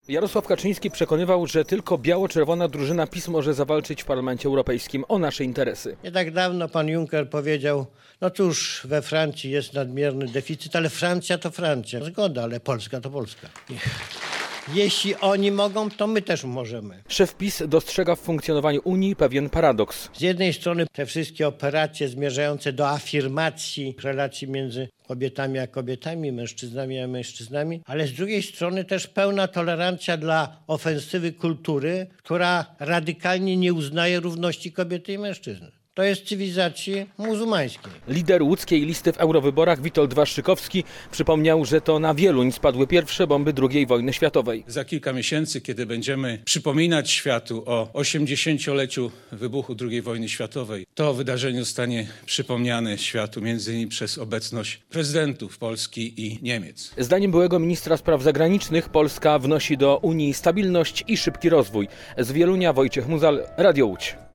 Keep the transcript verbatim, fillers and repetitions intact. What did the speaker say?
Jarosław Kaczyński przekonywał, że tylko biało-czerwona drużyna PiS może zawalczyć w Parlamencie Europejskim o nasze interesy. Nie tak dawno pan Juncker powiedział, no cóż, we Francji jest nadmierny deficyt, ale Francja to Francja. Zgoda, ale Polska to Polska. Jeśli oni mogą, to my też możemy. Szef PiS dostrzega w funkcjonowaniu Unii pewien paradoks. Z jednej strony te wszystkie operacje zmierzające do afirmacji relacji między kobietami a kobietami, mężczyznami a mężczyznami, ale z drugiej strony też pełna tolerancja dla ofensywy kultury, która radykalnie nie uznaje równości kobiety i mężczyzny. To jest cywilizacji muzułmańskiej. Lider łódzkiej listy w eurowyborach Witold Waszczykowski przypomniał, że to na Wieluń spadły pierwsze bomby drugiej wojny światowej. Za kilka miesięcy, kiedy będziemy przypominać światu o osiemdziesięcioleciu wybuchu drugiej wojny światowej, to wydarzenie zostanie przypomniane światu między innymi przez obecność prezydentów Polski i Niemiec. Zdaniem byłego ministra spraw zagranicznych Polska wnosi do Unii stabilność i szybki rozwój. Z Wielunia Wojciech Muzal, Radio Łódź.